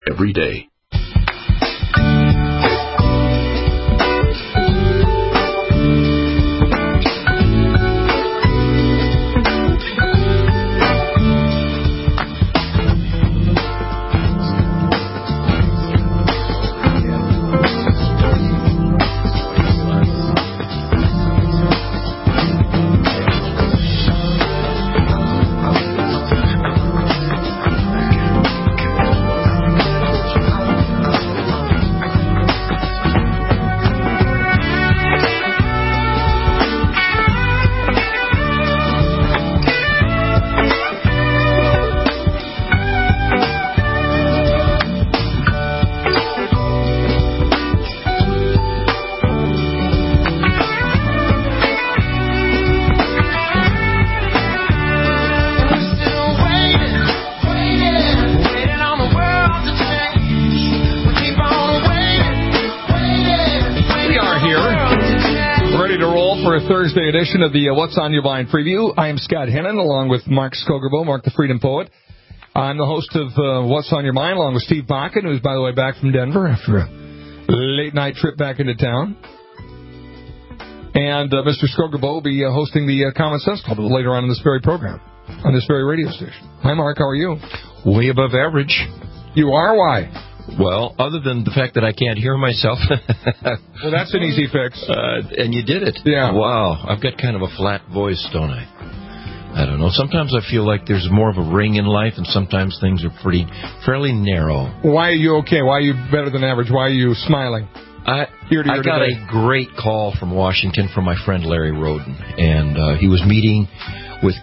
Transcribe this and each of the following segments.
every day. Thursday edition of the What's on Your Mind preview. I am Scott Hennon, along with Mark Skogerbo, Mark the Freedom Poet. I'm the host of What's on Your Mind, along with Steve Bakken, who's, by the way, back from Denver after a late-night trip back into town. And Mr. Skogerbo will be hosting the Common Sense Club later on in this very program, on this very radio station. Hi, Mark. How are you? Way above average. You are? Why? Well, other than the fact that I can't hear myself. Well, that's an easy fix. And you did it. Yeah. Wow. I've got kind of a flat voice, don't I? I don't know. Sometimes I feel like there's more of a ring in life, and sometimes things are fairly narrow. Why are you okay? Why are you better than average? Why are you smiling? I got a great call from Washington from my friend Larry Roden, and he was meeting with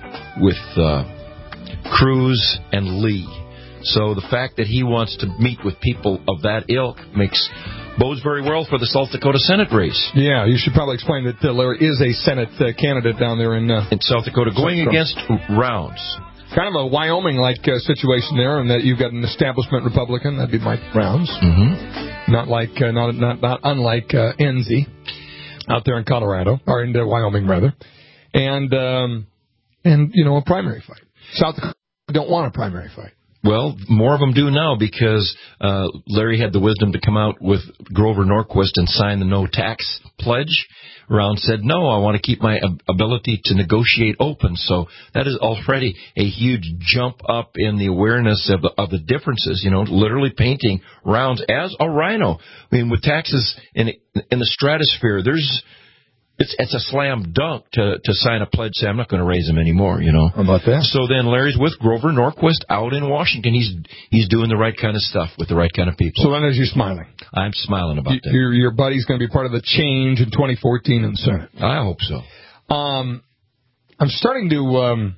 Cruz and Lee. So the fact that he wants to meet with people of that ilk bodes very well for the South Dakota Senate race. Yeah, you should probably explain that Larry is a Senate candidate down there in South Dakota, going against Rounds. Kind of a Wyoming-like situation there, and that you've got an establishment Republican. That'd be Mike Rounds. Mm-hmm. Not unlike Enzi out there in Colorado, or in Wyoming rather, and a primary fight. South Dakota don't want a primary fight. Well, more of them do now because Larry had the wisdom to come out with Grover Norquist and sign the no tax pledge. Round said, no, I want to keep my ability to negotiate open. So that is already a huge jump up in the awareness of the differences, literally painting Rounds as a rhino. I mean, with taxes in the stratosphere, it's a slam dunk to sign a pledge, say, I'm not going to raise them anymore, How about that? So then Larry's with Grover Norquist out in Washington. He's doing the right kind of stuff with the right kind of people. So then are you smiling? I'm smiling about that. Your buddy's going to be part of the change in 2014 in the Senate. I hope so. I'm starting to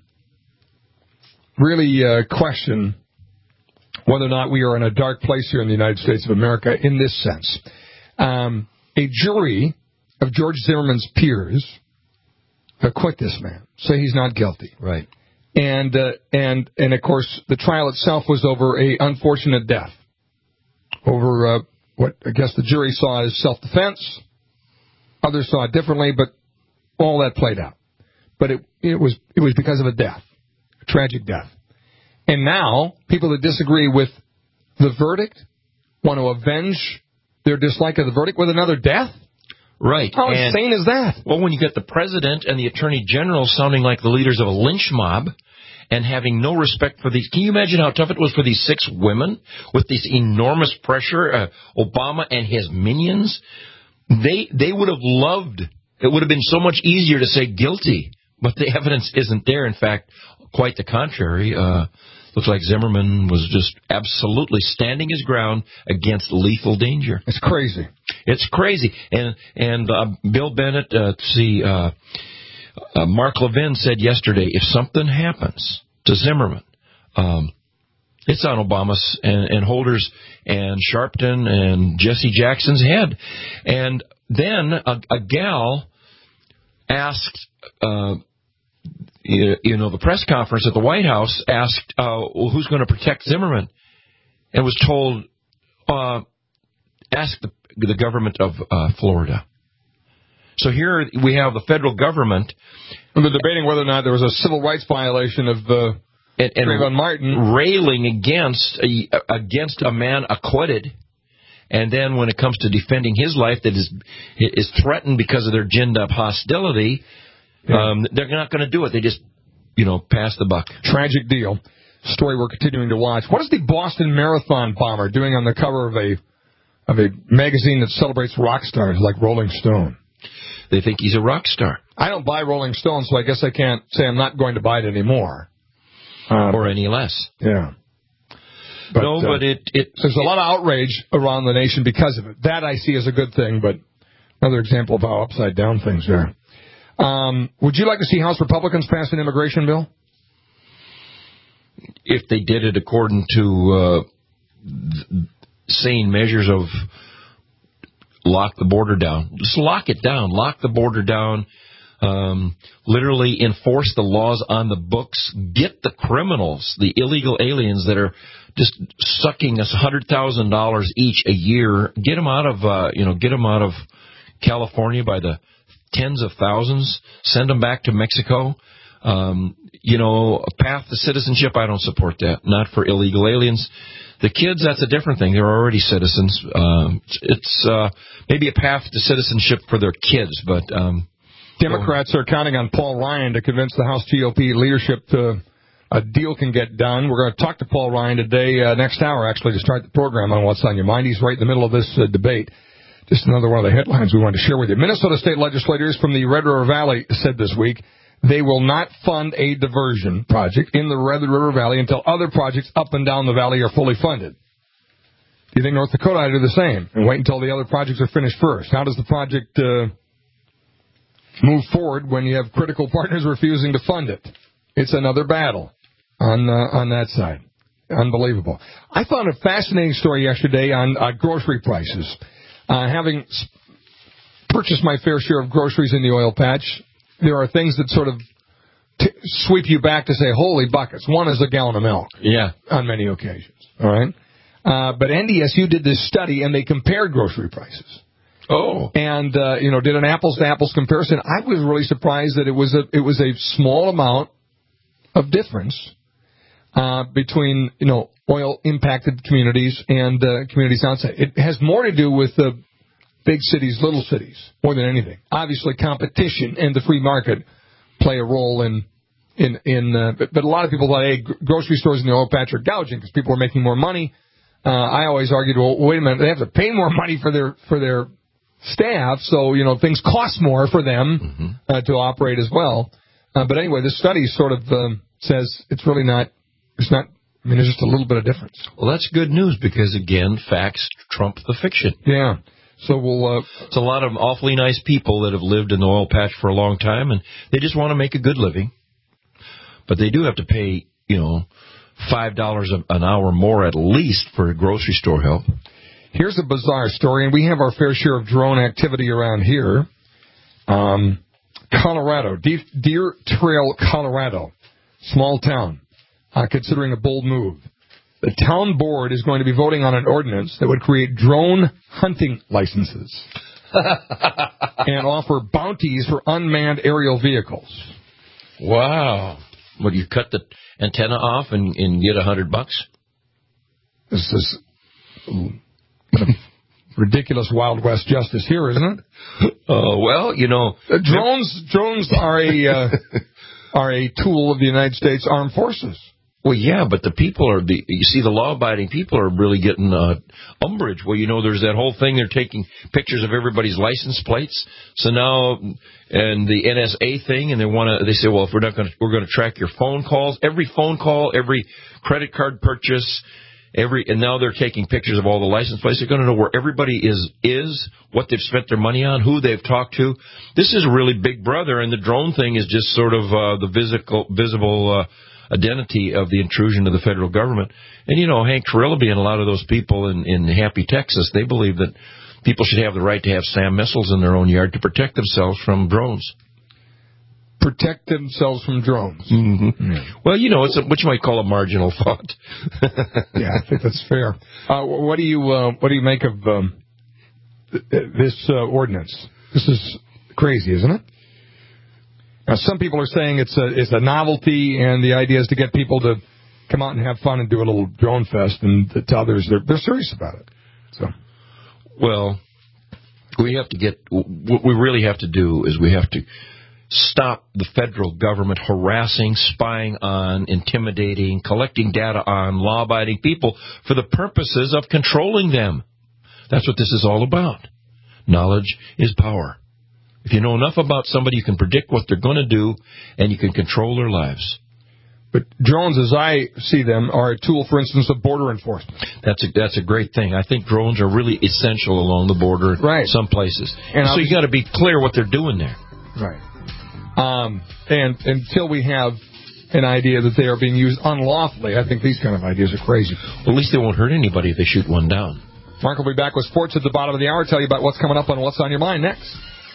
really question whether or not we are in a dark place here in the United States of America in this sense. A jury of George Zimmerman's peers acquit this man, say he's not guilty. Right. And of course, the trial itself was over a unfortunate death. Over what I guess the jury saw as self-defense. Others saw it differently, but all that played out. But it was because of a death, a tragic death. And now, people that disagree with the verdict want to avenge their dislike of the verdict with another death? Right. How insane is that? Well, when you get the president and the attorney general sounding like the leaders of a lynch mob and having no respect for these... Can you imagine how tough it was for these 6 women with this enormous pressure, Obama and his minions? They would have loved... It would have been so much easier to say guilty, but the evidence isn't there. In fact, quite the contrary. Looks like Zimmerman was just absolutely standing his ground against lethal danger. It's crazy. It's crazy. And Bill Bennett, Mark Levin said yesterday, if something happens to Zimmerman, it's on Obama's and Holder's and Sharpton and Jesse Jackson's head. And then a gal asked... the press conference at the White House asked, well, who's going to protect Zimmerman? And was told, ask the government of Florida. So here we have the federal government. And they're debating whether or not there was a civil rights violation of Trayvon Martin railing against a man acquitted. And then when it comes to defending his life that is threatened because of their ginned-up hostility, they're not going to do it. They just, pass the buck. Tragic deal. Story we're continuing to watch. What is the Boston Marathon bomber doing on the cover of a magazine that celebrates rock stars like Rolling Stone? They think he's a rock star. I don't buy Rolling Stone, so I guess I can't say I'm not going to buy it anymore. Or any less. Yeah. But there's a lot of outrage around the nation because of it. That I see as a good thing, but another example of how upside down things are. Would you like to see House Republicans pass an immigration bill? If they did it according to sane measures of lock the border down. Just lock it down. Lock the border down. Literally enforce the laws on the books. Get the criminals, the illegal aliens that are just sucking us $100,000 each a year. Get them out of California by the tens of thousands. Send them back to Mexico. A path to citizenship, I don't support that. Not for illegal aliens. The kids, that's a different thing. They're already citizens. It's maybe a path to citizenship for their kids, but... Democrats are counting on Paul Ryan to convince the House GOP leadership a deal can get done. We're going to talk to Paul Ryan today, next hour, actually, to start the program on What's on Your Mind. He's right in the middle of this debate. Just another one of the headlines we wanted to share with you. Minnesota state legislators from the Red River Valley said this week they will not fund a diversion project in the Red River Valley until other projects up and down the valley are fully funded. Do you think North Dakota ought to do the same and wait until the other projects are finished first? How does the project move forward when you have critical partners refusing to fund it? It's another battle on that side. Unbelievable. I found a fascinating story yesterday on grocery prices. Having purchased my fair share of groceries in the oil patch, there are things that sort of sweep you back to say, holy buckets. One is a gallon of milk. Yeah. On many occasions. All right? But NDSU did this study, and they compared grocery prices. Oh. And, did an apples-to-apples comparison. I was really surprised that it was a small amount of difference between, oil-impacted communities and communities outside. It has more to do with the big cities, little cities, more than anything. Obviously, competition and the free market play a role but a lot of people thought, hey, grocery stores in the oil patch are gouging because people are making more money. I always argued, well, wait a minute, they have to pay more money for their staff, so, things cost more for them to operate as well. But anyway, this study sort of says it's really not, there's just a little bit of difference. Well, that's good news because, again, facts trump the fiction. Yeah. So it's a lot of awfully nice people that have lived in the oil patch for a long time, and they just want to make a good living. But they do have to pay, $5 an hour more at least for grocery store help. Here's a bizarre story, and we have our fair share of drone activity around here. Colorado, Deer Trail, Colorado, small town, considering a bold move. The town board is going to be voting on an ordinance that would create drone hunting licenses and offer bounties for unmanned aerial vehicles. Wow. Would you cut the antenna off and get $100? This is ridiculous Wild West justice here, isn't it? Well, drones are a tool of the United States Armed Forces. Well, yeah, but the people the law-abiding people are really getting umbrage. Well, there's that whole thing. They're taking pictures of everybody's license plates. So now, and the NSA thing, and they say, well, if we're going to track your phone calls, every phone call, every credit card purchase, and now they're taking pictures of all the license plates. They're going to know where everybody is, what they've spent their money on, who they've talked to. This is really Big Brother, and the drone thing is just sort of the visible identity of the intrusion of the federal government. And, Hank Trillaby and a lot of those people in Happy, Texas, they believe that people should have the right to have SAM missiles in their own yard to protect themselves from drones. Protect themselves from drones. Mm-hmm. Yeah. Well, it's what you might call a marginal thought. Yeah, I think that's fair. What do you make of this ordinance? This is crazy, isn't it? Now, some people are saying it's a novelty, and the idea is to get people to come out and have fun and do a little drone fest, and to others, they're serious about it. So, well, what we really have to do is we have to stop the federal government harassing, spying on, intimidating, collecting data on law-abiding people for the purposes of controlling them. That's what this is all about. Knowledge is power. If you know enough about somebody, you can predict what they're going to do, and you can control their lives. But drones, as I see them, are a tool, for instance, of border enforcement. That's a great thing. I think drones are really essential along the border in some places. And so you got to be clear what they're doing there. Right. And until we have an idea that they are being used unlawfully, I think these kind of ideas are crazy. Well, at least they won't hurt anybody if they shoot one down. Mark will be back with sports at the bottom of the hour, tell you about what's coming up on What's on Your Mind next.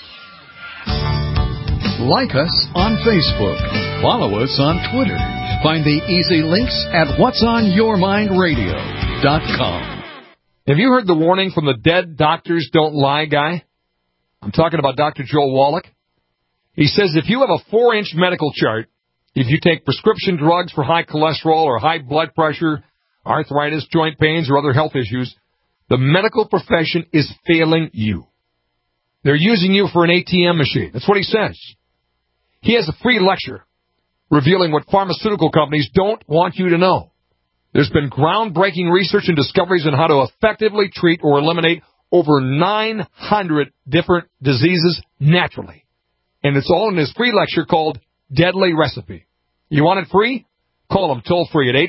Like us on Facebook. Follow us on Twitter. Find the easy links at whatsonyourmindradio.com. Have you heard the warning from the Dead Doctors Don't Lie guy? I'm talking about Dr. Joel Wallach. He says if you have a 4-inch medical chart, if you take prescription drugs for high cholesterol or high blood pressure, arthritis, joint pains, or other health issues, the medical profession is failing you. They're using you for an ATM machine. That's what he says. He has a free lecture revealing what pharmaceutical companies don't want you to know. There's been groundbreaking research and discoveries on how to effectively treat or eliminate over 900 different diseases naturally. And it's all in his free lecture called Deadly Recipe. You want it free? Call him toll free at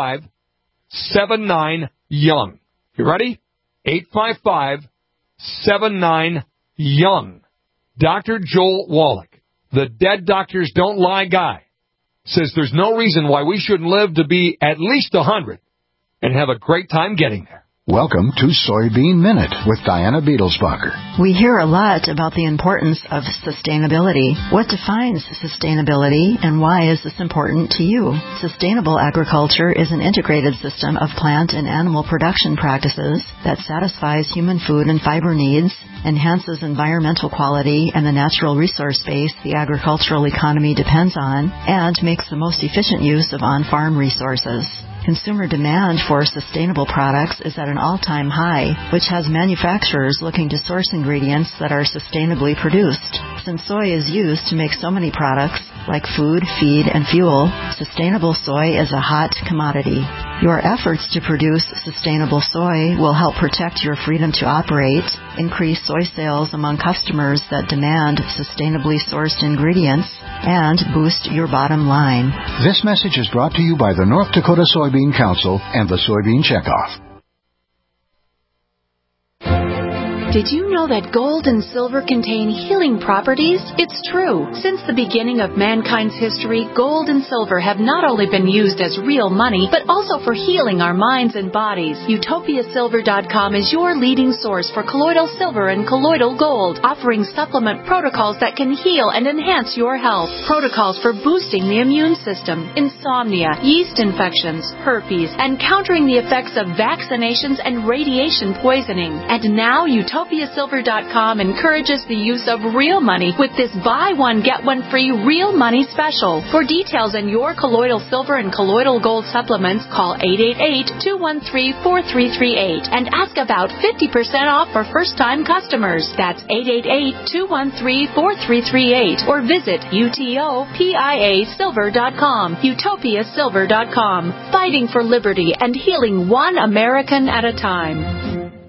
855-79-YOUNG. You ready? 855-79-YOUNG. Dr. Joel Wallach, the Dead Doctors Don't Lie guy, says there's no reason why we shouldn't live to be at least 100 and have a great time getting there. Welcome to Soybean Minute with Diana Beadlesbacher. We hear a lot about the importance of sustainability. What defines sustainability, and why is this important to you? Sustainable agriculture is an integrated system of plant and animal production practices that satisfies human food and fiber needs, enhances environmental quality and the natural resource base the agricultural economy depends on, and makes the most efficient use of on-farm resources. Consumer demand for sustainable products is at an all-time high, which has manufacturers looking to source ingredients that are sustainably produced. Since soy is used to make so many products, like food, feed, and fuel, sustainable soy is a hot commodity. Your efforts to produce sustainable soy will help protect your freedom to operate, increase soy sales among customers that demand sustainably sourced ingredients, and boost your bottom line. This message is brought to you by the North Dakota Soybean Council and the Soybean Checkoff. Did you know that gold and silver contain healing properties? It's true. Since the beginning of mankind's history, gold and silver have not only been used as real money, but also for healing our minds and bodies. UtopiaSilver.com is your leading source for colloidal silver and colloidal gold, offering supplement protocols that can heal and enhance your health. Protocols for boosting the immune system, insomnia, yeast infections, herpes, and countering the effects of vaccinations and radiation poisoning. And now UtopiaSilver.com encourages the use of real money with this buy one, get one free real money special. For details on your colloidal silver and colloidal gold supplements, call 888-213-4338 and ask about 50% off for first-time customers. That's 888-213-4338 or visit UTOPIASilver.com. UtopiaSilver.com. Fighting for liberty and healing one American at a time.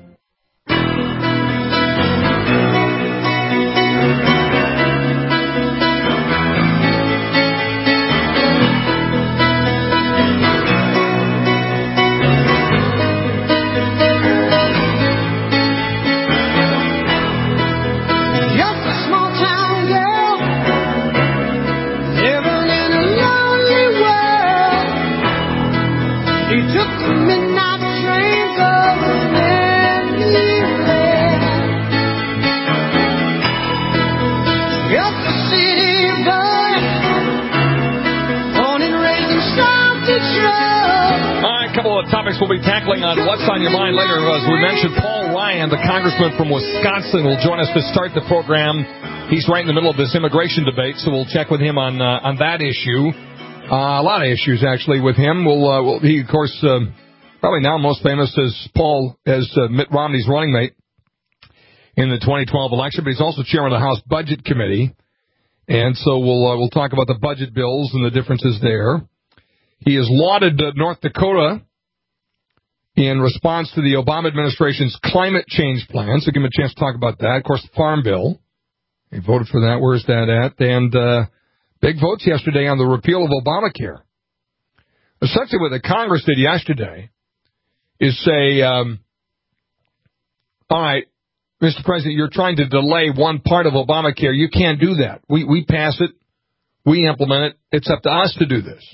Topics we'll be tackling on What's on Your Mind later. As we mentioned, Paul Ryan, the congressman from Wisconsin, will join us to start the program. He's right in the middle of this immigration debate, so we'll check with him on that issue. A lot of issues, actually, with him. He, of course, probably now most famous as Mitt Romney's running mate in the 2012 election, but he's also chairman of the House Budget Committee. And so we'll talk about the budget bills and the differences there. He has lauded North Dakota in response to the Obama administration's climate change plan. So give him a chance to talk about that. Of course, the Farm Bill. He voted for that. Where's that at? And big votes yesterday on the repeal of Obamacare. Essentially what the Congress did yesterday is say, all right, Mr. President, you're trying to delay one part of Obamacare. You can't do that. We pass it. We implement it. It's up to us to do this.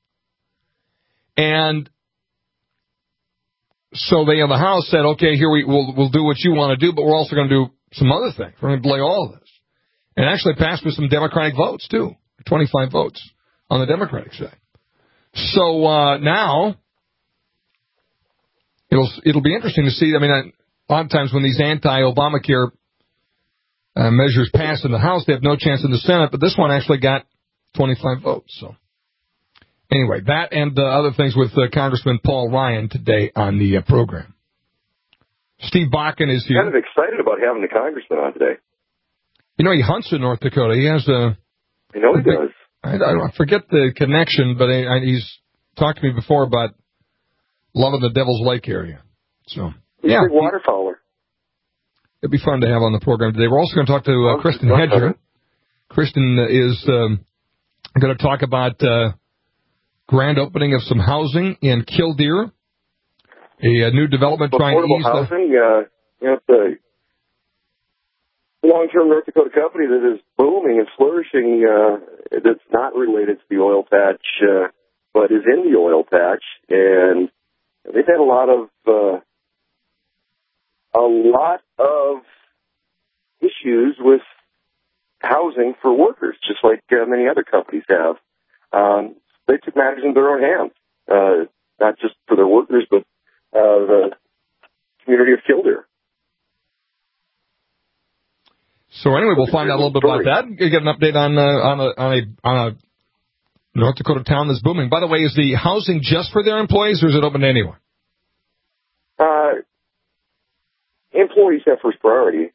And so they in the House said, okay, here we'll do what you want to do, but we're also going to do some other things. We're going to delay all of this. And actually passed with some Democratic votes, too. 25 votes on the Democratic side. So now it'll be interesting to see. I mean, a lot of times when these anti-Obamacare measures pass in the House, they have no chance in the Senate, but this one actually got 25 votes. So anyway, that and other things with Congressman Paul Ryan today on the program. Steve Bakken is here. Kind of excited about having the congressman on today. You know, he hunts in North Dakota. He has a... I know he does. I forget the connection, but he's talked to me before about loving the Devil's Lake area. So, he's a big waterfowler. It'd be fun to have on the program today. We're also going to talk to Kristen Hedger. Kristen is going to talk about grand opening of some housing in Killdeer, a new development trying to ease housing. It's a long-term North Dakota company that is booming and flourishing. That's not related to the oil patch, but is in the oil patch, and they've had a lot of issues with housing for workers, just like many other companies have. They took matters into their own hands, not just for their workers, but the community of Killdeer. So anyway, we'll find out a little bit about that. You get an update on a North Dakota town that's booming. By the way, is the housing just for their employees, or is it open to anyone? Employees have first priority.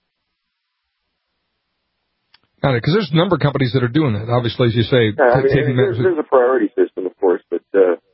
Because there's a number of companies that are doing that. Obviously, as you say, there's a priority system, of course, but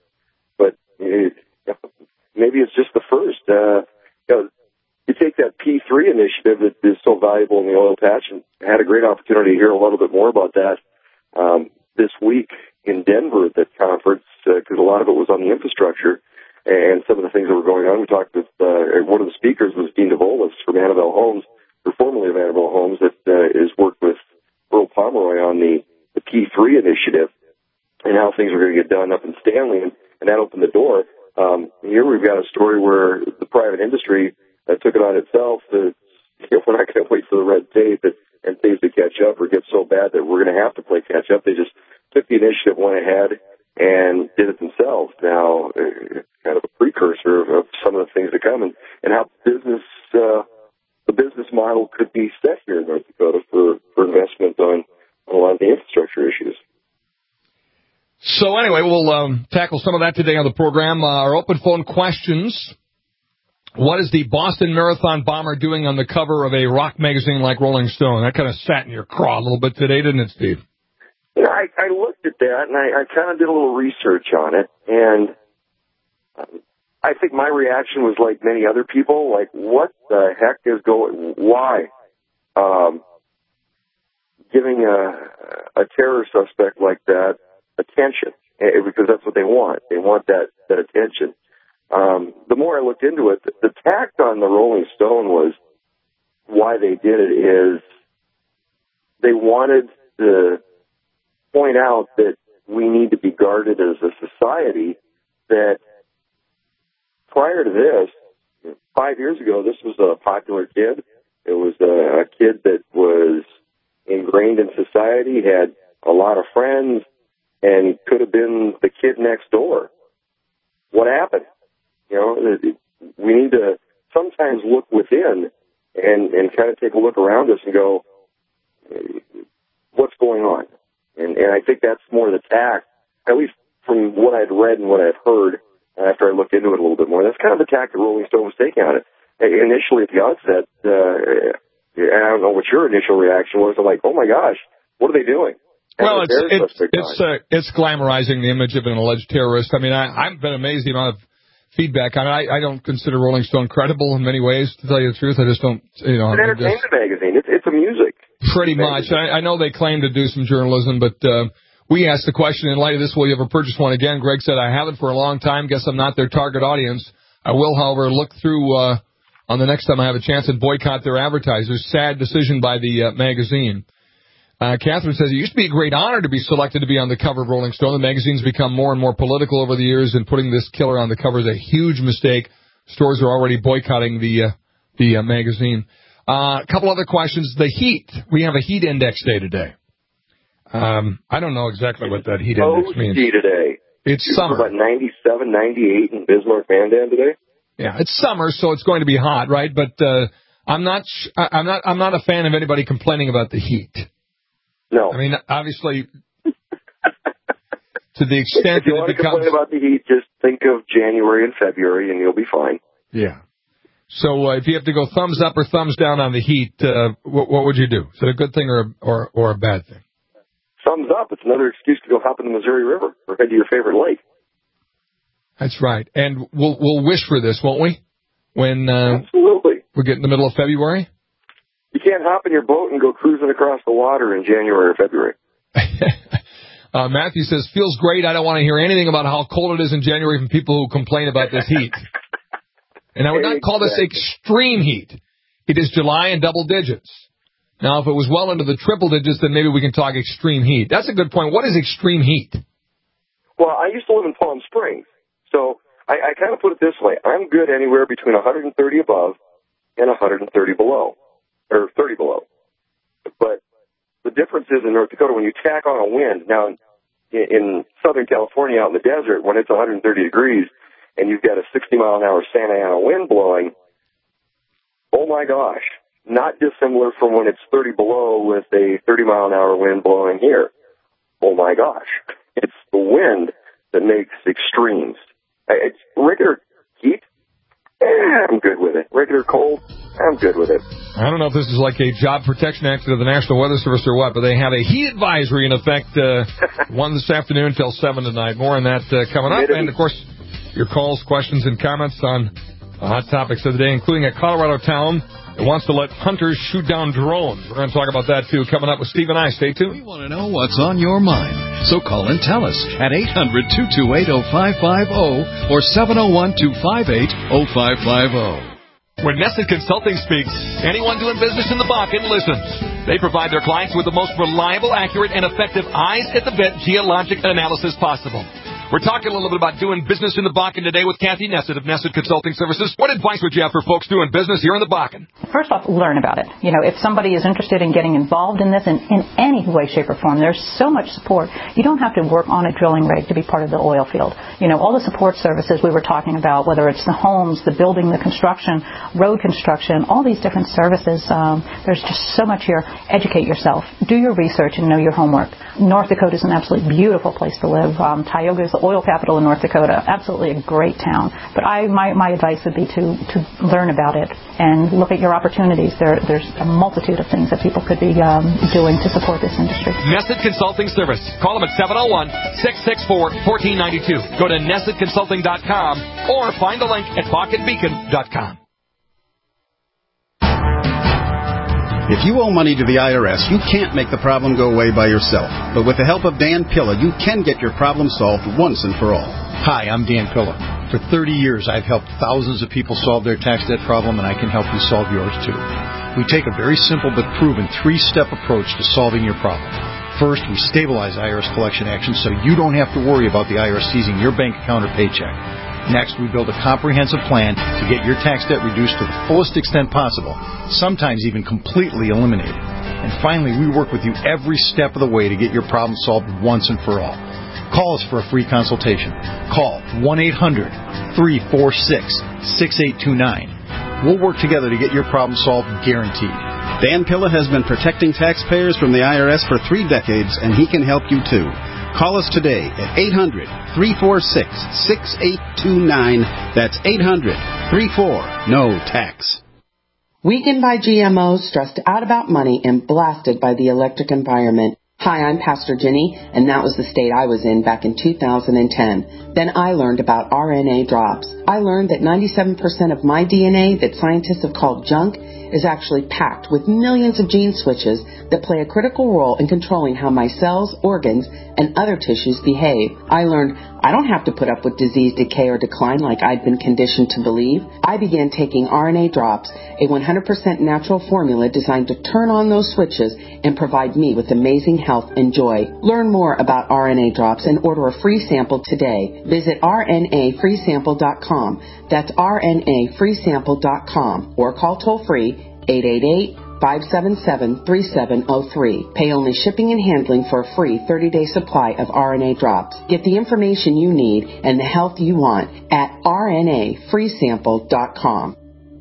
maybe it's just the first. You take that P3 initiative that is so valuable in the oil patch, and had a great opportunity to hear a little bit more about that this week in Denver at that conference, because a lot of it was on the infrastructure and some of the things that were going on. We talked with one of the speakers was Dean DeVolis from Annabelle Homes, or formerly of Annabelle Homes, that has worked with Earl Pomeroy on the P3 initiative and how things are going to get done up in Stanley, and that opened the door. Here we've got a story where the private industry took it on itself to, we're not going to wait for the red tape and things to catch up or get so bad that we're going to have to play catch up. They just took the initiative, went ahead, and did it themselves. Now, kind of a precursor of some of the things to come, and how the business model could be set here in North Dakota for investment on a lot of the infrastructure issues. So anyway, we'll tackle some of that today on the program. Our open phone questions. What is the Boston Marathon bomber doing on the cover of a rock magazine like Rolling Stone? That kind of sat in your craw a little bit today, didn't it, Steve? You know, I looked at that, and I kind of did a little research on it, and I think my reaction was like many other people, like, what the heck is going, why? Giving a terror suspect like that attention, because that's what they want. They want that attention. The more I looked into it, the tact on the Rolling Stone was why they did it is they wanted to point out that we need to be guarded as a society, that prior to this, 5 years ago, this was a popular kid. It was a kid that was ingrained in society, had a lot of friends, and could have been the kid next door. What happened? You know, we need to sometimes look within and kind of take a look around us and go, what's going on? And I think that's more the tact at least from what I'd read and what I'd heard after I looked into it a little bit more, that's kind of the tack that Rolling Stone was taking on it. Initially, at the outset, I don't know what your initial reaction was. I'm like, oh my gosh, what are they doing? Well, it's glamorizing the image of an alleged terrorist. I mean, I've been amazed the amount of feedback. I don't consider Rolling Stone credible in many ways, to tell you the truth. I just don't, you know. It's an entertainment magazine. It's a music. Pretty much. I know they claim to do some journalism, but we asked the question, in light of this, will you ever purchase one again? Greg said, I haven't for a long time. Guess I'm not their target audience. I will, however, look through on the next time I have a chance and boycott their advertisers. Sad decision by the magazine. Catherine says, it used to be a great honor to be selected to be on the cover of Rolling Stone. The magazine's become more and more political over the years, and putting this killer on the cover is a huge mistake. Stores are already boycotting the magazine. A couple other questions. The heat. We have a heat index day today. I don't know exactly what that heat index means. Today. It's summer. About 97, 98 in Bismarck, Mandan today. Yeah, it's summer, so it's going to be hot, right? But I'm not a fan of anybody complaining about the heat. No. I mean, obviously, to the extent if you that want it to complain about the heat, just think of January and February, and you'll be fine. Yeah. So if you have to go thumbs up or thumbs down on the heat, what would you do? Is it a good thing or a bad thing? Thumbs up. It's another excuse to go hop in the Missouri River or head to your favorite lake. That's right. And we'll wish for this, won't we? When Absolutely. We get in the middle of February? You can't hop in your boat and go cruising across the water in January or February. Matthew says, feels great. I don't want to hear anything about how cold it is in January from people who complain about this heat. And I would not call this extreme heat. It is July in double digits. Now, if it was well into the triple digits, then maybe we can talk extreme heat. That's a good point. What is extreme heat? Well, I used to live in Palm Springs, so I kind of put it this way. I'm good anywhere between 130 above and 130 below, or 30 below. But the difference is in North Dakota, when you tack on a wind, now in Southern California out in the desert, when it's 130 degrees and you've got a 60-mile-an-hour Santa Ana wind blowing, oh my gosh, not dissimilar from when it's 30 below with a 30-mile-an-hour wind blowing here. Oh my gosh, it's the wind that makes extremes. It's regular heat, I'm good with it. Regular cold, I'm good with it. I don't know if this is like a job protection act of the National Weather Service or what, but they have a heat advisory in effect, one this afternoon until 7 tonight. More on that coming up. And, of course, your calls, questions, and comments on the hot topics of the day, including a Colorado town that wants to let hunters shoot down drones. We're going to talk about that, too, coming up with Steve and I. Stay tuned. We want to know what's on your mind. So call and tell us at 800-228-0550 or 701-258-0550. When Nesset Consulting speaks, anyone doing business in the Bakken listens. They provide their clients with the most reliable, accurate, and effective eyes-at-the-bit geologic analysis possible. We're talking a little bit about doing business in the Bakken today with Kathy Nesset of Nesset Consulting Services. What advice would you have for folks doing business here in the Bakken? First off, learn about it. You know, if somebody is interested in getting involved in this in any way, shape, or form, there's so much support. You don't have to work on a drilling rig to be part of the oil field. You know, all the support services we were talking about, whether it's the homes, the building, the construction, road construction, all these different services, there's just so much here. Educate yourself. Do your research and know your homework. North Dakota is an absolutely beautiful place to live. Tioga is the oil capital in North Dakota. Absolutely a great town. But my advice would be to learn about it and look at your opportunities. There's a multitude of things that people could be doing to support this industry. Nesset Consulting Service. Call them at 701-664-1492. Go to NessetConsulting.com or find the link at BakkenBeacon.com. If you owe money to the IRS, you can't make the problem go away by yourself. But with the help of Dan Pilla, you can get your problem solved once and for all. Hi, I'm Dan Pilla. For 30 years, I've helped thousands of people solve their tax debt problem, and I can help you solve yours, too. We take a very simple but proven 3-step approach to solving your problem. First, we stabilize IRS collection actions so you don't have to worry about the IRS seizing your bank account or paycheck. Next, we build a comprehensive plan to get your tax debt reduced to the fullest extent possible, sometimes even completely eliminated. And finally, we work with you every step of the way to get your problem solved once and for all. Call us for a free consultation. Call 1-800-346-6829. We'll work together to get your problem solved, guaranteed. Dan Pilla has been protecting taxpayers from the IRS for 3 decades, and he can help you too. Call us today at 800-346-6829. That's 800-34-NO-TAX. Weakened by GMOs, stressed out about money, and blasted by the electric environment. Hi, I'm Pastor Jenny, and that was the state I was in back in 2010. Then I learned about RNA drops. I learned that 97% of my DNA that scientists have called junk is actually packed with millions of gene switches that play a critical role in controlling how my cells, organs, and other tissues behave. I learned I don't have to put up with disease, decay, or decline like I'd been conditioned to believe. I began taking RNA drops, a 100% natural formula designed to turn on those switches and provide me with amazing health and joy. Learn more about RNA drops and order a free sample today. Visit rnafreesample.com. That's rnafreesample.com or call toll-free 888-577-3703. Pay only shipping and handling for a free 30-day supply of RNA drops. Get the information you need and the health you want at rnafreesample.com.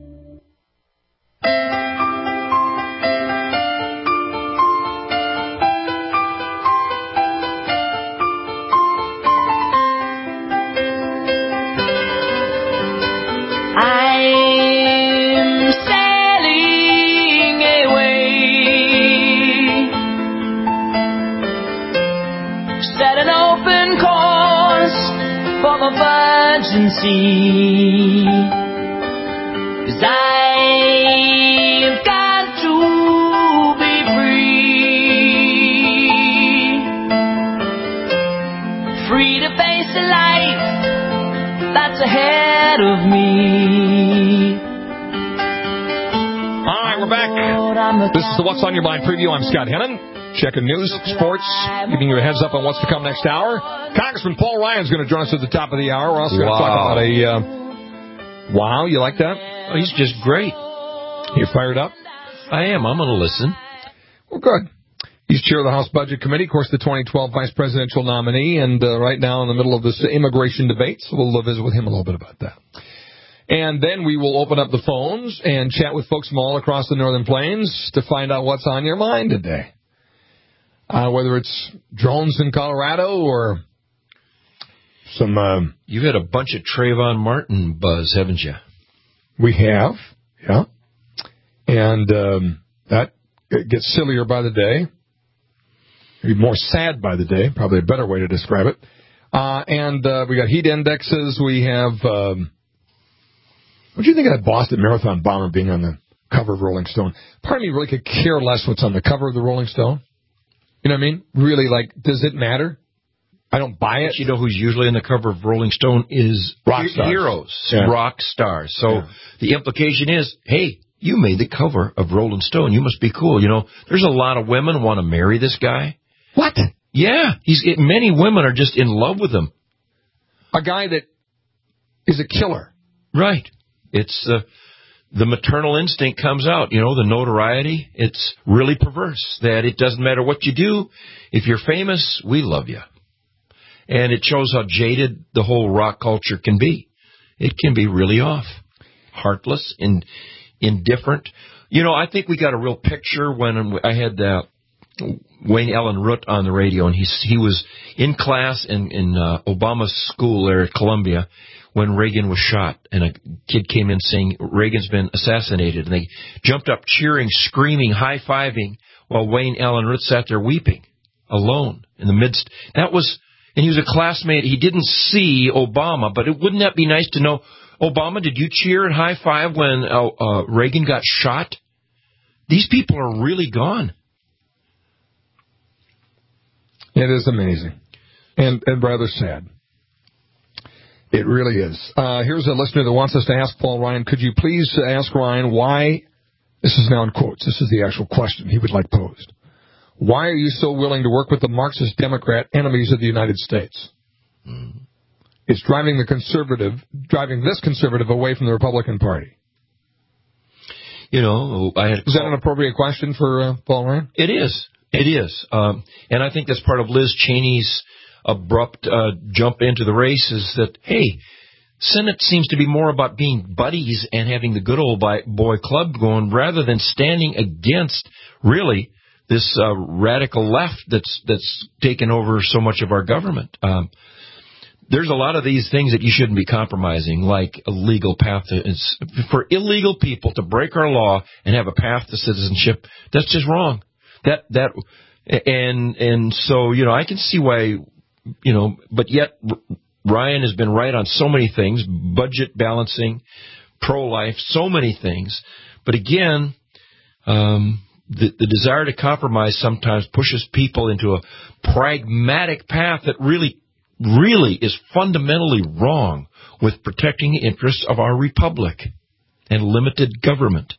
Urgency, 'cause I've got to be free to face the life that's ahead of me. All right, we're back. This is the What's on Your Mind preview. I'm Scott Hennon. Checking news, sports, giving you a heads up on what's to come next hour. Congressman Paul Ryan's going to join us at the top of the hour. We're also going to talk about a... wow, you like that? Oh, he's just great. You fired up? I am. I'm going to listen. Well, good. He's chair of the House Budget Committee, of course, the 2012 vice presidential nominee, and right now in the middle of this immigration debate, so we'll visit with him a little bit about that. And then we will open up the phones and chat with folks from all across the Northern Plains to find out what's on your mind today. Whether it's drones in Colorado or some... You've had a bunch of Trayvon Martin buzz, haven't you? We have, yeah. And that gets sillier by the day. Maybe more sad by the day, probably a better way to describe it. And we got heat indexes. We have... what do you think of that Boston Marathon bomber being on the cover of Rolling Stone? Part of me really could care less what's on the cover of the Rolling Stone. You know what I mean? Really, like, does it matter? I don't buy it. But you know who's usually on the cover of Rolling Stone is rock stars. Heroes, yeah. Rock stars. So the implication is, hey, you made the cover of Rolling Stone. You must be cool. You know, there's a lot of women who want to marry this guy. What? Yeah. Many women are just in love with him. A guy that is a killer. Right. It's... the maternal instinct comes out, you know, the notoriety. It's really perverse that it doesn't matter what you do. If you're famous, we love you. And it shows how jaded the whole rock culture can be. It can be really off, heartless, and indifferent. You know, I think we got a real picture when I had Wayne Allen Root on the radio, and he was in class in Obama's school there at Columbia when Reagan was shot, and a kid came in saying Reagan's been assassinated, and they jumped up cheering, screaming, high-fiving, while Wayne Allen Root sat there weeping, alone, in the midst. And he was a classmate. He didn't see Obama, but wouldn't that be nice to know, Obama, did you cheer and high-five when Reagan got shot? These people are really gone. It is amazing, and rather sad. It really is. Here's a listener that wants us to ask Paul Ryan, could you please ask Ryan why, this is now in quotes, this is the actual question he would like posed. Why are you so willing to work with the Marxist Democrat enemies of the United States? Mm. It's driving this conservative away from the Republican Party. You know, is that an appropriate question for Paul Ryan? It is. It is. And I think that's part of Liz Cheney's abrupt jump into the race is that, hey, Senate seems to be more about being buddies and having the good old boy club going rather than standing against, really, this radical left that's taken over so much of our government. There's a lot of these things that you shouldn't be compromising, like a legal path for illegal people to break our law and have a path to citizenship. That's just wrong. And so, I can see why, but yet Ryan has been right on so many things, budget balancing, pro-life, so many things. But again, the desire to compromise sometimes pushes people into a pragmatic path that really is fundamentally wrong with protecting the interests of our republic and limited government.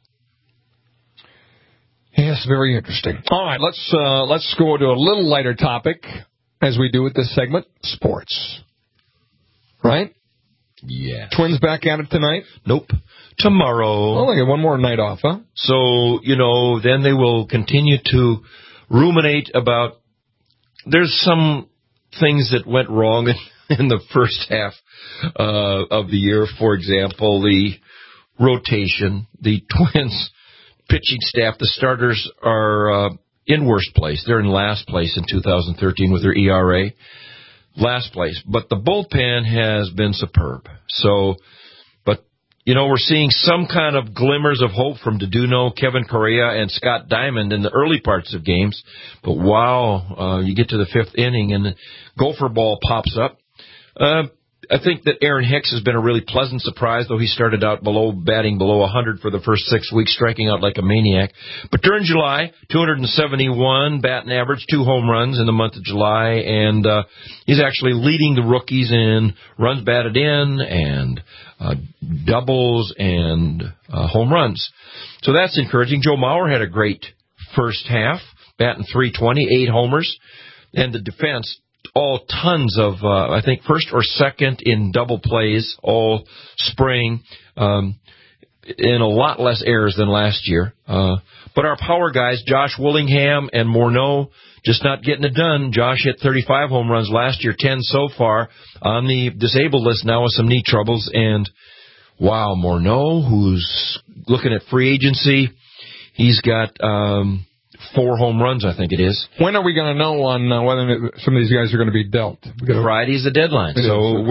Yes, very interesting. All right, let's go to a little lighter topic, as we do with this segment, sports. Right? Yeah. Twins back at it tonight? Nope. Tomorrow. Oh, they get one more night off, huh? So, then they will continue to ruminate about, there's some things that went wrong in the first half of the year. For example, the rotation, the Twins pitching staff, the starters are in worst place. They're in last place in 2013 with their ERA. Last place. But the bullpen has been superb. So, but, we're seeing some kind of glimmers of hope from Deduno, Kevin Correa, and Scott Diamond in the early parts of games. But wow, you get to the fifth inning and the gopher ball pops up. I think that Aaron Hicks has been a really pleasant surprise, though he started out batting below 100 for the first 6 weeks, striking out like a maniac. But during July, 271 batting average, 2 home runs in the month of July, and he's actually leading the rookies in runs batted in and doubles and home runs. So that's encouraging. Joe Mauer had a great first half, batting .320, 8 homers, and the defense, all tons of, I think, first or second in double plays all spring, and a lot less errors than last year. But our power guys, Josh Willingham and Morneau, just not getting it done. Josh hit 35 home runs last year, 10 so far, on the disabled list now with some knee troubles. And, wow, Morneau, who's looking at free agency, he's got 4 home runs, I think it is. When are we going to know on whether some of these guys are going to be dealt? Friday's the deadline. So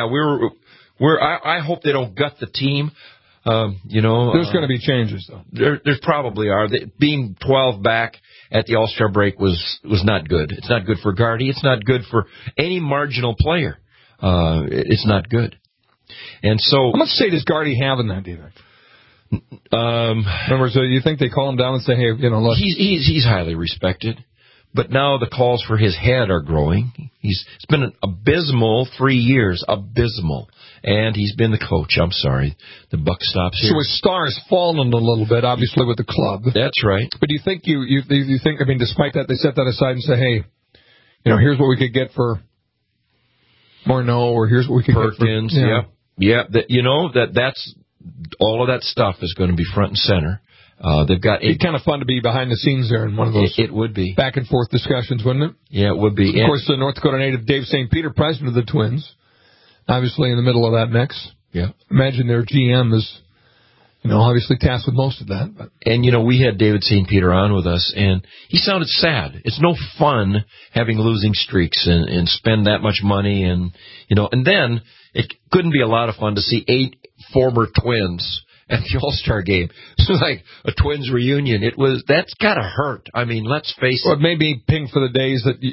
I hope they don't gut the team. There's going to be changes, though. There probably are. Being 12 back at the All-Star break was not good. It's not good for Gardy. It's not good for any marginal player. It's not good. And so, how much say does Gardy have in that, do you think? Remember, so you think they call him down and say, hey, look. He's highly respected, but now the calls for his head are growing. It's been an abysmal 3 years, and he's been the coach. I'm sorry, the buck stops here. So his star's fallen a little bit, obviously, with the club. That's right. But do you think you think? I mean, despite that, they set that aside and say, hey, here's what we could get for Morneau, or here's what we could Perkins, get for that's. All of that stuff is going to be front and center. They've got. It'd be kind of fun to be behind the scenes there in one of those. It would be back and forth discussions, wouldn't it? Yeah, it would be. Of course, the North Dakota native Dave St. Peter, president of the Twins, obviously in the middle of that mix. Yeah. Imagine their GM is, obviously tasked with most of that. But. And we had David St. Peter on with us, and he sounded sad. It's no fun having losing streaks and spend that much money, and then it couldn't be a lot of fun to see 8 former Twins at the All-Star game. It was like a Twins reunion. That's gotta hurt. I mean, let's face it. Well, it made me ping for the days that,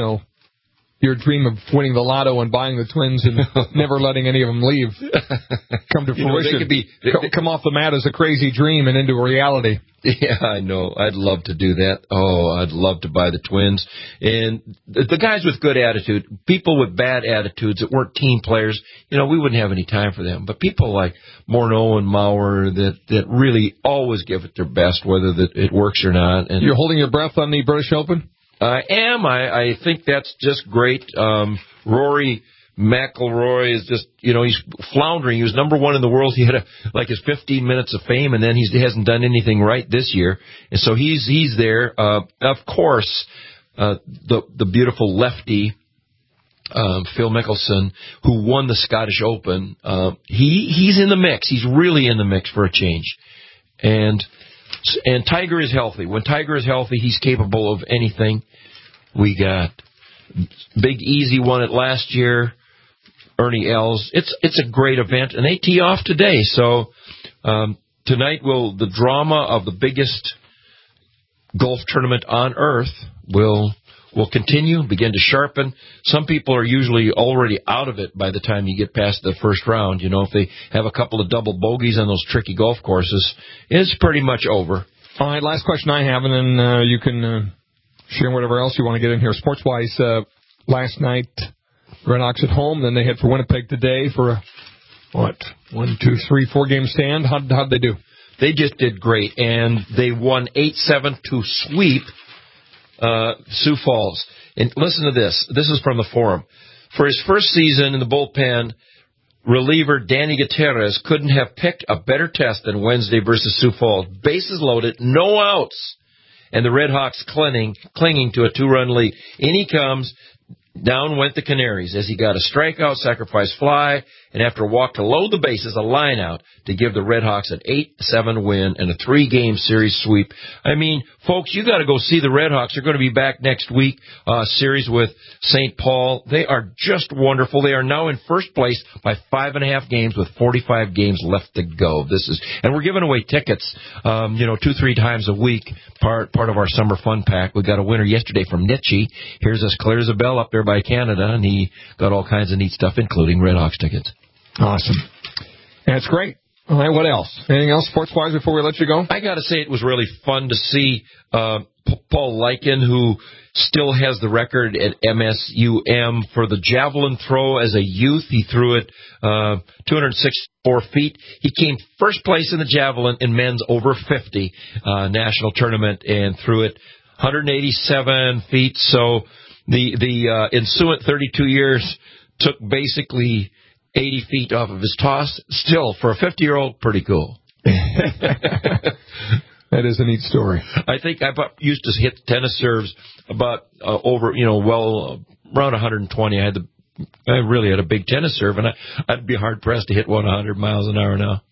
your dream of winning the lotto and buying the Twins and never letting any of them leave come to fruition. They come off the mat as a crazy dream and into reality. Yeah, I know. I'd love to do that. Oh, I'd love to buy the Twins. And the guys with good attitude, people with bad attitudes that weren't team players, we wouldn't have any time for them. But people like Morneau and Mauer that really always give it their best, whether it works or not. And you're holding your breath on the British Open? I am. I think that's just great. Rory McIlroy is just, he's floundering. He was number 1 in the world. He had his 15 minutes of fame, and then he hasn't done anything right this year. And so he's there. Of course, the beautiful lefty, Phil Mickelson, who won the Scottish Open, he's in the mix. He's really in the mix for a change. And And Tiger is healthy. When Tiger is healthy, he's capable of anything. We got Big Easy won it last year. Ernie Els. It's a great event, and they tee off today. So tonight the drama of the biggest golf tournament on earth will continue, begin to sharpen. Some people are usually already out of it by the time you get past the first round. You know, if they have a couple of double bogeys on those tricky golf courses, it's pretty much over. All right, last question I have, and then you can share whatever else you want to get in here. Sports-wise, last night, Red Hawks at home, then they head for Winnipeg today for a, 4 game stand. How'd they do? They just did great, and they won 8-7 to sweep Sioux Falls. And listen to this. This is from the forum. For his first season in the bullpen, reliever Danny Gutierrez couldn't have picked a better test than Wednesday versus Sioux Falls. Bases loaded, no outs, and the Red Hawks clinging to a 2-run lead. In he comes. Down went the Canaries as he got a strikeout, sacrifice fly, and after a walk to load the bases, a line out to give the Red Hawks an 8-7 win and a 3-game series sweep. I mean, folks, you got to go see the Red Hawks. They're going to be back next week, series with St. Paul. They are just wonderful. They are now in first place by 5.5 games with 45 games left to go. And we're giving away tickets, 2-3 times a week, part of our summer fun pack. We got a winner yesterday from Nitchie. Here's as clear as a bell up there by Canada, and he got all kinds of neat stuff, including Red Hawks tickets. Awesome. That's great. All right, what else? Anything else sports-wise before we let you go? I got to say it was really fun to see Paul Lycan, who still has the record at MSUM for the javelin throw as a youth. He threw it 264 feet. He came first place in the javelin in men's over 50 national tournament and threw it 187 feet. So the ensuing 32 years took basically 80 feet off of his toss. Still, for a 50-year-old, pretty cool. That is a neat story. I think I used to hit tennis serves about around 120. I really had a big tennis serve, and I'd be hard-pressed to hit 100 miles an hour now.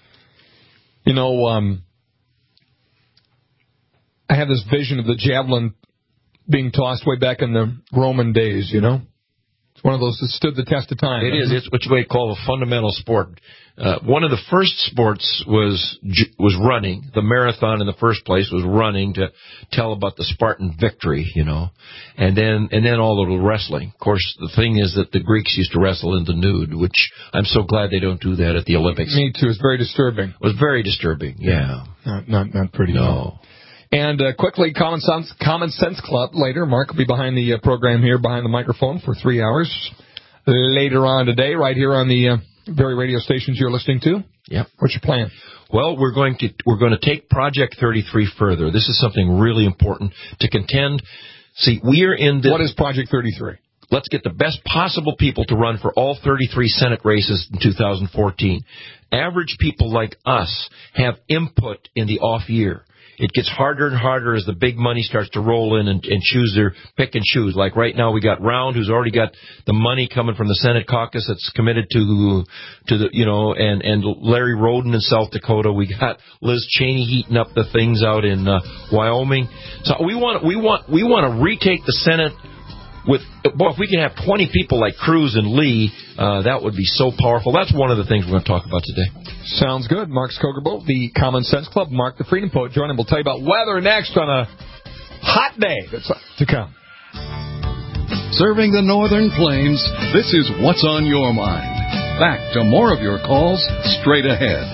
I have this vision of the javelin being tossed way back in the Roman days, It's one of those that stood the test of time. It is. It's what you might call a fundamental sport. One of the first sports was running. The marathon in the first place was running to tell about the Spartan victory, and then all the wrestling. Of course, the thing is that the Greeks used to wrestle in the nude, which I'm so glad they don't do that at the Olympics. Me too. It's very disturbing. It was very disturbing. Yeah. Not pretty. No. And quickly, Common Sense Club later. Mark will be behind the program here, behind the microphone for 3 hours later on today, right here on the very radio stations you're listening to. Yep. What's your plan? Well, we're going to take Project 33 further. This is something really important to contend. See, we are in the... What is Project 33? Let's get the best possible people to run for all 33 Senate races in 2014. Average people like us have input in the off year. It gets harder and harder as the big money starts to roll in and choose their pick and choose. Like right now, we got Round, who's already got the money coming from the Senate caucus that's committed to the and Larry Roden in South Dakota. We got Liz Cheney heating up the things out in Wyoming. So we want to retake the Senate. If we can have 20 people like Cruz and Lee, that would be so powerful. That's one of the things we're going to talk about today. Sounds good. Mark Skogerbo, the Common Sense Club. Mark the Freedom Poet. Join him. We'll tell you about weather next on a hot day that's to come. Serving the Northern Plains, this is What's on Your Mind. Back to more of your calls straight ahead.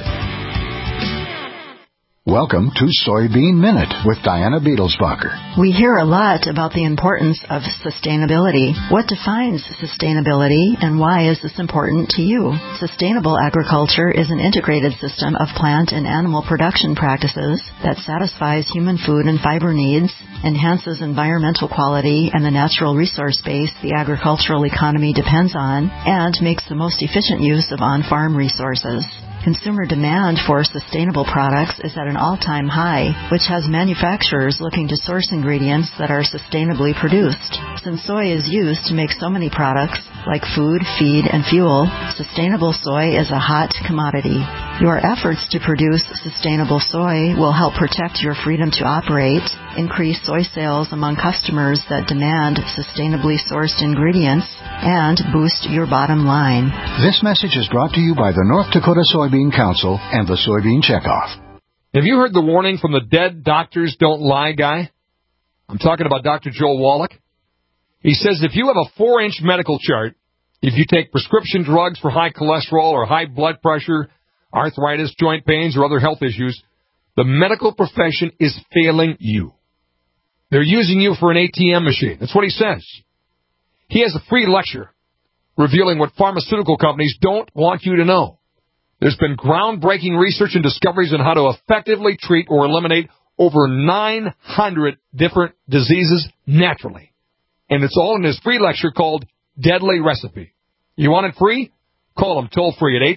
Welcome to Soybean Minute with Diana Beadlesbacher. We hear a lot about the importance of sustainability. What defines sustainability and why is this important to you? Sustainable agriculture is an integrated system of plant and animal production practices that satisfies human food and fiber needs, enhances environmental quality and the natural resource base the agricultural economy depends on, and makes the most efficient use of on-farm resources. Consumer demand for sustainable products is at an all-time high, which has manufacturers looking to source ingredients that are sustainably produced. Since soy is used to make so many products, like food, feed, and fuel, sustainable soy is a hot commodity. Your efforts to produce sustainable soy will help protect your freedom to operate, increase soy sales among customers that demand sustainably sourced ingredients, and boost your bottom line. This message is brought to you by the North Dakota Soybean Council and the Soybean Checkoff. Have you heard the warning from the dead doctors don't lie guy? I'm talking about Dr. Joel Wallach. He says if you have a 4-inch medical chart, if you take prescription drugs for high cholesterol or high blood pressure, arthritis, joint pains, or other health issues, the medical profession is failing you. They're using you for an ATM machine. That's what he says. He has a free lecture revealing what pharmaceutical companies don't want you to know. There's been groundbreaking research and discoveries on how to effectively treat or eliminate over 900 different diseases naturally. And it's all in his free lecture called Deadly Recipe. You want it free? Call him toll-free at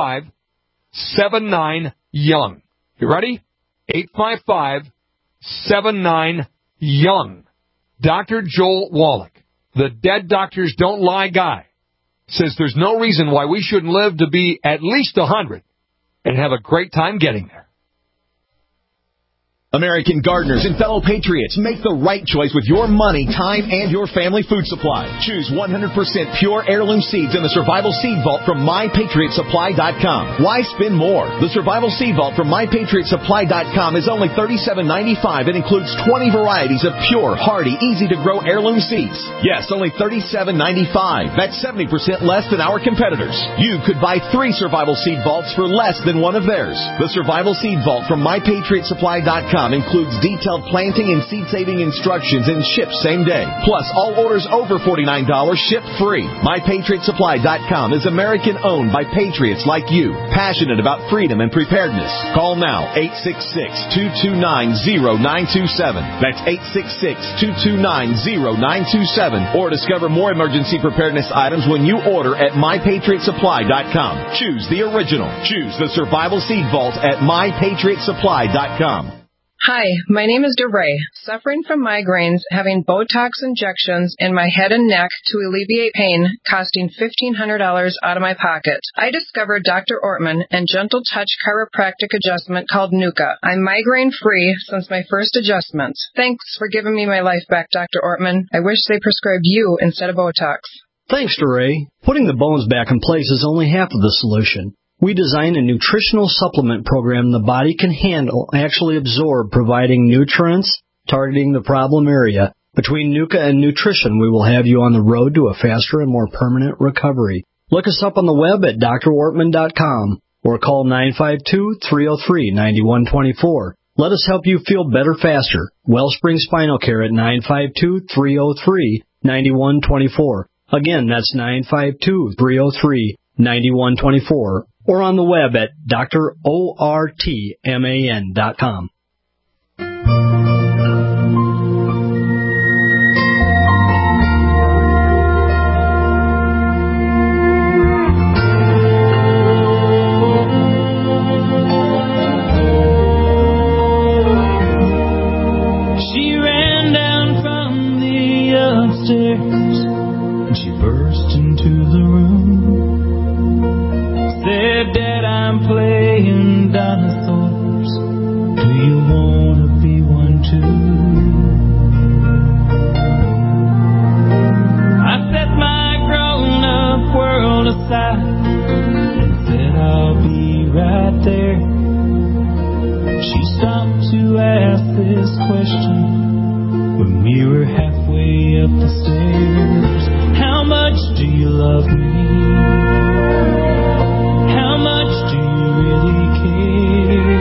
855-79-YOUNG. You ready? 855-79-YOUNG. Dr. Joel Wallach, the Dead Doctors Don't Lie guy, says there's no reason why we shouldn't live to be at least 100 and have a great time getting there. American gardeners and fellow patriots, make the right choice with your money, time, and your family food supply. Choose 100% pure heirloom seeds in the Survival Seed Vault from MyPatriotSupply.com. Why spend more? The Survival Seed Vault from MyPatriotSupply.com is only $37.95 and includes 20 varieties of pure, hardy, easy-to-grow heirloom seeds. Yes, only $37.95. That's 70% less than our competitors. You could buy 3 Survival Seed Vaults for less than one of theirs. The Survival Seed Vault from MyPatriotSupply.com includes detailed planting and seed-saving instructions and ships same day. Plus, all orders over $49 ship free. MyPatriotSupply.com is American-owned by patriots like you, passionate about freedom and preparedness. Call now, 866-229-0927. That's 866-229-0927. Or discover more emergency preparedness items when you order at MyPatriotSupply.com. Choose the original. Choose the Survival Seed Vault at MyPatriotSupply.com. Hi, my name is DeRay, suffering from migraines, having Botox injections in my head and neck to alleviate pain, costing $1,500 out of my pocket. I discovered Dr. Ortman and Gentle Touch chiropractic adjustment called Nuka. I'm migraine-free since my first adjustments. Thanks for giving me my life back, Dr. Ortman. I wish they prescribed you instead of Botox. Thanks, DeRay. Putting the bones back in place is only half of the solution. We designed a nutritional supplement program the body can handle, actually absorb, providing nutrients, targeting the problem area. Between Nuka and nutrition, we will have you on the road to a faster and more permanent recovery. Look us up on the web at drortman.com or call 952-303-9124. Let us help you feel better faster. Wellspring Spinal Care at 952-303-9124. Again, that's 952-303-9124. Or on the web at drortman.com. She ran down from the upstairs and she burst into the room. Said, Dad, I'm playing dinosaurs. Do you want to be one too? I set my grown-up world aside and said, I'll be right there. She stopped to ask this question when we were halfway up the stairs. How much do you love me? How much do you really care?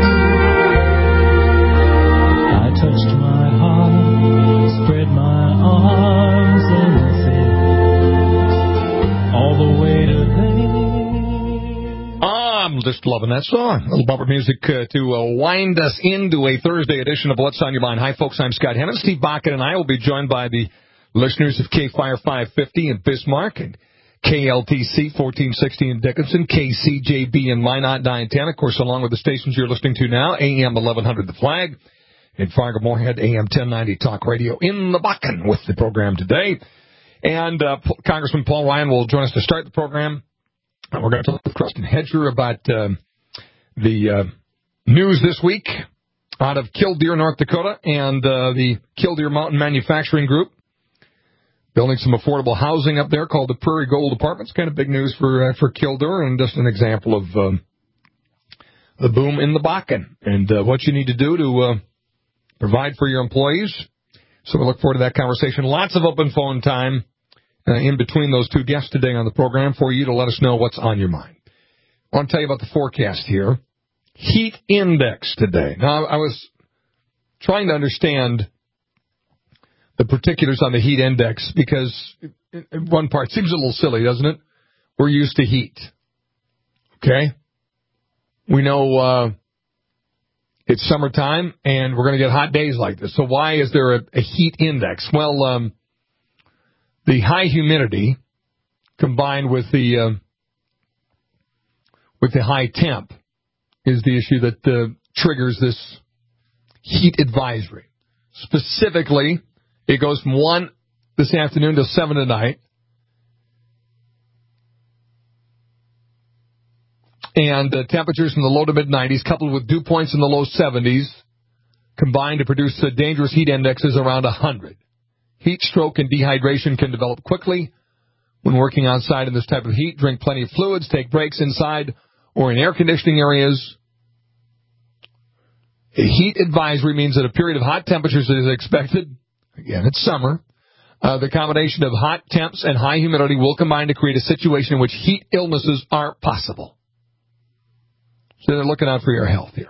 I touched my heart, spread my arms, and I said, all the way to there. I'm just loving that song. A little bumper music to wind us into a Thursday edition of What's on Your Mind. Hi, folks. I'm Scott Hennon. Steve Bakken and I will be joined by the listeners of K-Fire 550 in Bismarck and KLTC 1460 in Dickinson, KCJB in Minot 910, of course, along with the stations you're listening to now, AM 1100 The Flag, in Fargo-Moorhead, AM 1090 Talk Radio in the Bakken with the program today. And Congressman Paul Ryan will join us to start the program. We're going to talk with Kristen Hedger about the news this week out of Killdeer, North Dakota, and the Killdeer Mountain Manufacturing Group. Building some affordable housing up there called the Prairie Gold Apartments. Kind of big news for Killdeer, and just an example of the boom in the Bakken and what you need to do to provide for your employees. So we look forward to that conversation. Lots of open phone time in between those two guests today on the program for you to let us know what's on your mind. I want to tell you about the forecast here. Heat index today. Now, I was trying to understand the particulars on the heat index, because in one part, it seems a little silly, doesn't it? We're used to heat. Okay? We know it's summertime, and we're going to get hot days like this. So why is there a heat index? Well, the high humidity combined with the high temp is the issue that triggers this heat advisory. Specifically, it goes from 1 this afternoon to 7 tonight. And temperatures in the low to mid-90s, coupled with dew points in the low 70s, combine to produce dangerous heat indexes around 100. Heat stroke and dehydration can develop quickly when working outside in this type of heat. Drink plenty of fluids, take breaks inside or in air conditioning areas. A heat advisory means that a period of hot temperatures is expected. Again, it's summer. The combination of hot temps and high humidity will combine to create a situation in which heat illnesses are possible. So they're looking out for your health here.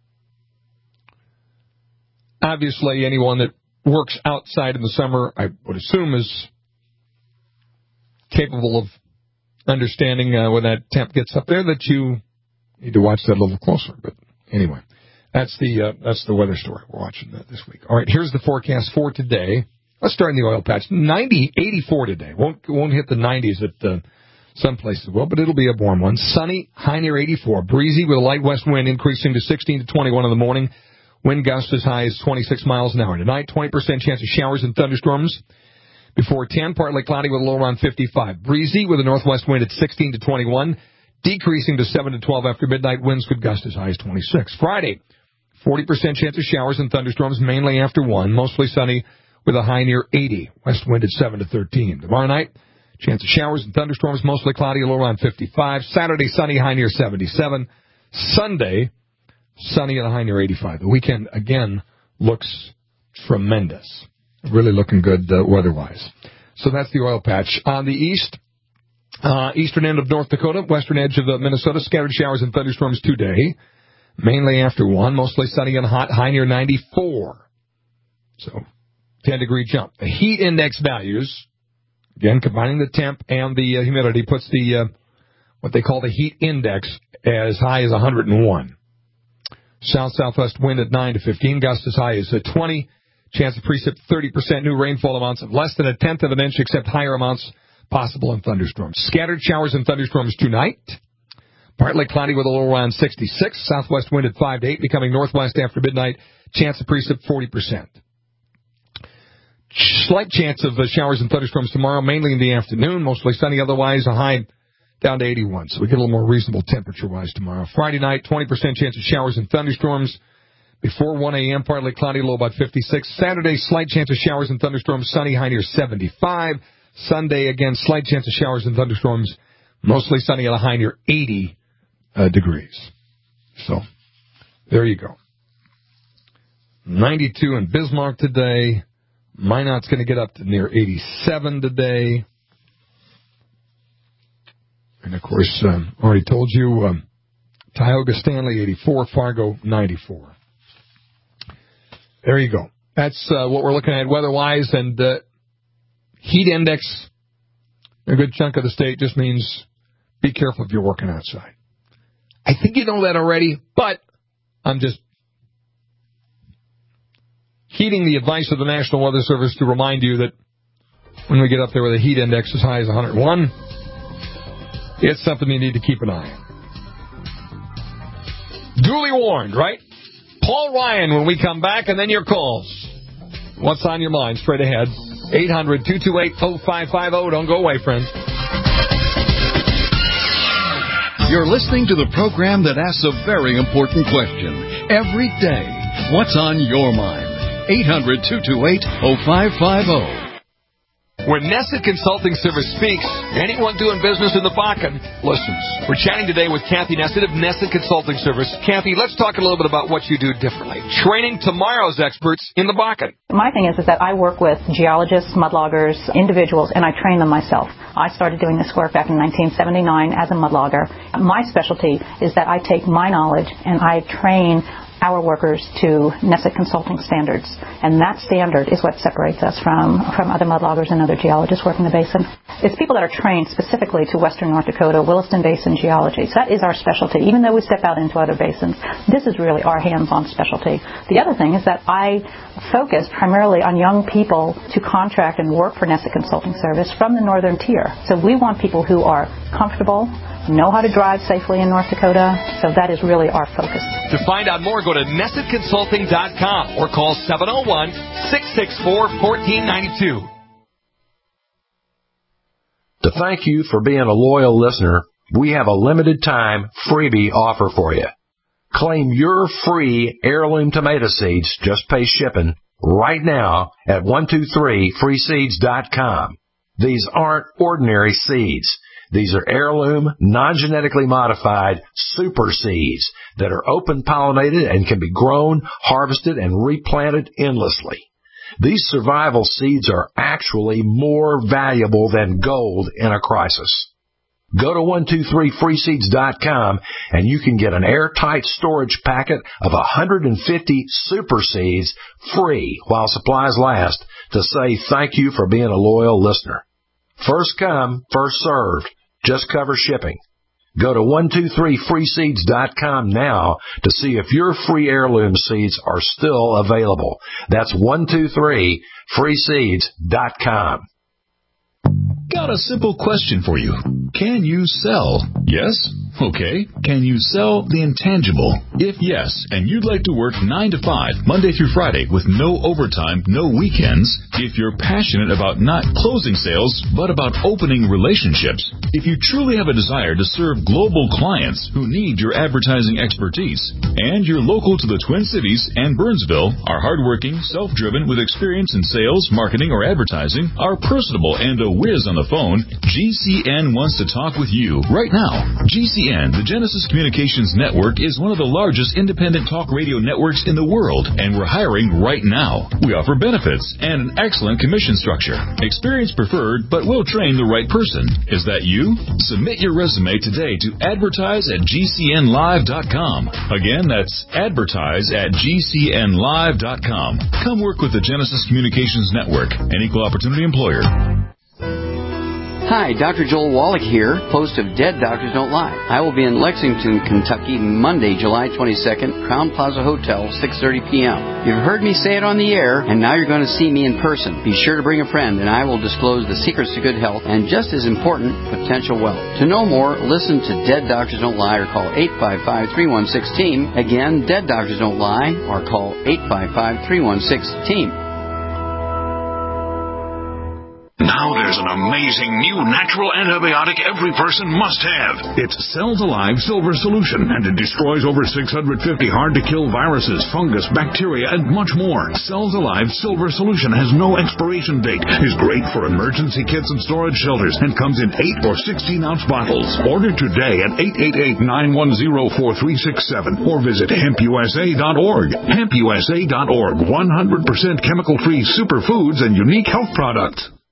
Obviously, anyone that works outside in the summer, I would assume, is capable of understanding when that temp gets up there that you need to watch that a little closer. But anyway. That's the weather story we're watching this week. All right, here's the forecast for today. Let's start in the oil patch. 84 today. Won't hit the 90s at some places will, but it'll be a warm one. Sunny, high near 84. Breezy with a light west wind increasing to 16 to 21 in the morning. Wind gusts as high as 26 miles an hour. Tonight, 20% chance of showers and thunderstorms. Before 10, partly cloudy with a low around 55. Breezy with a northwest wind at 16 to 21. Decreasing to 7 to 12 after midnight. Winds could gust as high as 26. Friday, 40% chance of showers and thunderstorms, mainly after 1. Mostly sunny with a high near 80. West wind at 7 to 13. Tomorrow night, chance of showers and thunderstorms, mostly cloudy, low around 55. Saturday, sunny, high near 77. Sunday, sunny and a high near 85. The weekend, again, looks tremendous. Really looking good weather-wise. So that's the oil patch. On the east, eastern end of North Dakota, western edge of Minnesota, scattered showers and thunderstorms today. Mainly after 1, mostly sunny and hot, high near 94. So, 10-degree jump. The heat index values, again, combining the temp and the humidity, puts the what they call the heat index as high as 101. South-southwest wind at 9 to 15, gusts as high as 20. Chance of precip 30%, new rainfall amounts of less than a tenth of an inch, except higher amounts possible in thunderstorms. Scattered showers and thunderstorms tonight. Partly cloudy with a low around 66. Southwest wind at 5 to 8, becoming northwest after midnight. Chance of precip 40%. Slight chance of showers and thunderstorms tomorrow, mainly in the afternoon. Mostly sunny, otherwise a high down to 81. So we get a little more reasonable temperature-wise tomorrow. Friday night, 20% chance of showers and thunderstorms. Before 1 a.m., partly cloudy, low about 56. Saturday, slight chance of showers and thunderstorms, sunny, high near 75. Sunday, again, slight chance of showers and thunderstorms, mostly sunny at a high near 80 degrees. So, there you go. 92 in Bismarck today. Minot's going to get up to near 87 today. And, of course, already told you, Tioga Stanley 84, Fargo 94. There you go. That's what we're looking at weather-wise. And heat index, a good chunk of the state, just means be careful if you're working outside. I think you know that already, but I'm just heeding the advice of the National Weather Service to remind you that when we get up there with a heat index as high as 101, it's something you need to keep an eye on. Duly warned, right? Paul Ryan when we come back, and then your calls. What's on your mind? Straight ahead. 800-228-0550. Don't go away, friends. You're listening to the program that asks a very important question every day. What's on your mind? 800-228-0550. When Nesset Consulting Service speaks, anyone doing business in the Bakken listens. We're chatting today with Kathy Nesset of Nesset Consulting Service. Kathy, let's talk a little bit about what you do differently. Training tomorrow's experts in the Bakken. My thing is that I work with geologists, mudloggers, individuals, and I train them myself. I started doing this work back in 1979 as a mudlogger. My specialty is that I take my knowledge and I train our workers to Nesset Consulting standards. And that standard is what separates us from other mudloggers and other geologists working the basin. It's people that are trained specifically to Western North Dakota, Williston Basin geology. So that is our specialty. Even though we step out into other basins, this is really our hands-on specialty. The other thing is that I focus primarily on young people to contract and work for Nesset Consulting Service from the northern tier. So we want people who are comfortable, know how to drive safely in North Dakota, so that is really our focus. To find out more, go to NessetConsulting.com or call 701-664-1492. To thank you for being a loyal listener, we have a limited time freebie offer for you. Claim your free heirloom tomato seeds, just pay shipping, right now at 123freeseeds.com. These aren't ordinary seeds. These are heirloom, non-genetically modified super seeds that are open-pollinated and can be grown, harvested, and replanted endlessly. These survival seeds are actually more valuable than gold in a crisis. Go to 123freeseeds.com and you can get an airtight storage packet of 150 super seeds free while supplies last to say thank you for being a loyal listener. First come, first served. Just cover shipping. Go to 123freeseeds.com now to see if your free heirloom seeds are still available. That's 123freeseeds.com. Got a simple question for you. Can you sell? Yes? Okay. Can you sell the intangible? If yes, and you'd like to work 9 to 5, Monday through Friday, with no overtime, no weekends, if you're passionate about not closing sales, but about opening relationships, if you truly have a desire to serve global clients who need your advertising expertise, and you're local to the Twin Cities and Burnsville, are hardworking, self-driven, with experience in sales, marketing, or advertising, are personable, and a whiz on the phone, GCN wants to talk with you right now. GCN, the Genesis Communications Network, is one of the largest independent talk radio networks in the world, and we're hiring right now. We offer benefits and an excellent commission structure. Experience preferred, but we'll train the right person. Is that you? Submit your resume today to advertise@gcnlive.com. Again, that's advertise@gcnlive.com. Come work with the Genesis Communications Network, an equal opportunity employer. Hi, Dr. Joel Wallach here, host of Dead Doctors Don't Lie. I will be in Lexington, Kentucky, Monday, July 22nd, Crown Plaza Hotel, 6:30 p.m. You've heard me say it on the air, and now you're going to see me in person. Be sure to bring a friend, and I will disclose the secrets to good health and, just as important, potential wealth. To know more, listen to Dead Doctors Don't Lie or call 855-316-TEAM. Again, Dead Doctors Don't Lie or call 855-316-TEAM. Now there's an amazing new natural antibiotic every person must have. It's Cells Alive Silver Solution, and it destroys over 650 hard-to-kill viruses, fungus, bacteria, and much more. Cells Alive Silver Solution has no expiration date, is great for emergency kits and storage shelters, and comes in 8 or 16-ounce bottles. Order today at 888-910-4367 or visit hempusa.org. Hempusa.org, 100% chemical-free superfoods and unique health products.